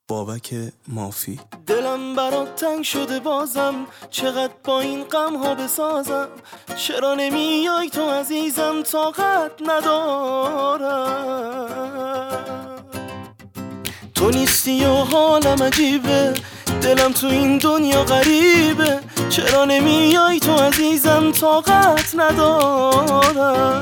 بابک مافی. دلم برات تنگ شده بازم، چقدر با این غم ها بسازم. چرا نمیای تو عزیزم، طاقت ندارم. تو نیستی و حالم عجیبه، دلم تو این دنیا غریبه. چرا نمیای تو عزیزم، طاقت ندارم.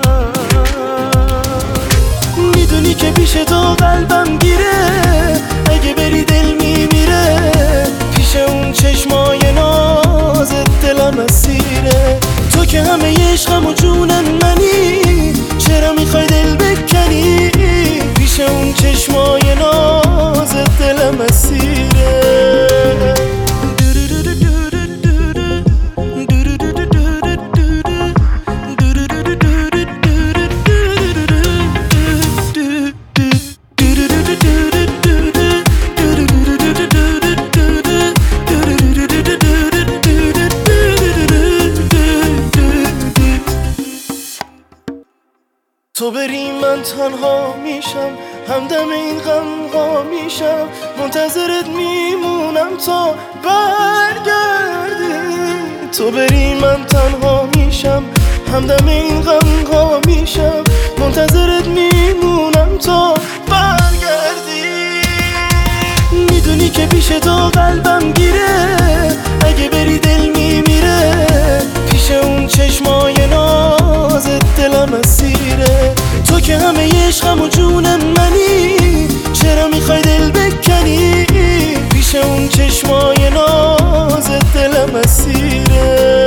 میدونی که پیش تو قلبم گیره، اگه بری دل میمیره. پیش اون چشمای نازت دلم اسیره. تو که همه عشقم و جونم منی، چرا میخوای دل بکنی؟ پیش اون چشمای نازت دلم اسیره. تو بری من تنها میشم، همدم این غم ها میشم. منتظرت میمونم تا برگردی. تو بری من تنها میشم، همدم این غم ها میشم. منتظرت میمونم تا برگردی. میدونی که پیش تو قلبم گیره، اگه بری دل میمیره. پیش اون چشمای نازت دلم اسیره. تو که همه عشقم و جونم منی، چرا میخوای دل بکنی؟ پیش اون چشمای نازت دلم اسیره.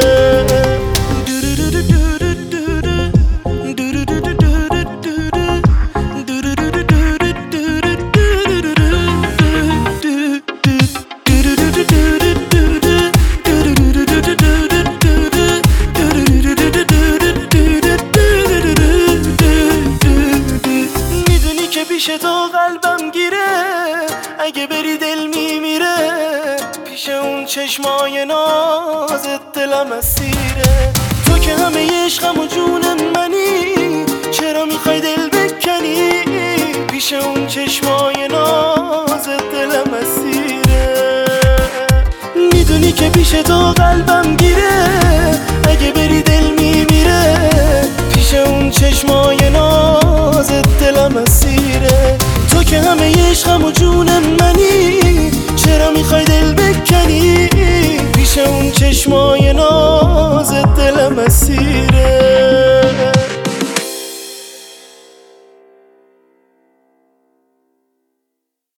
پیش تو قلبم گیره، اگه بری دل میمیره. پیش اون چشمای نازت دلم اسیره. تو که همه عشقم و جونم منی، چرا میخوای دل بکنی؟ پیش اون چشمای نازت دلم اسیره. میدونی که پیش تو قلبم گیره، اگه بری دل میمیره. پیش اون چشمای نازت دلم اسیره. تو که همه عشقم و جونم منی، چرا میخوای دل بکنی؟ پیش اون چشمای نازت دلم اسیره.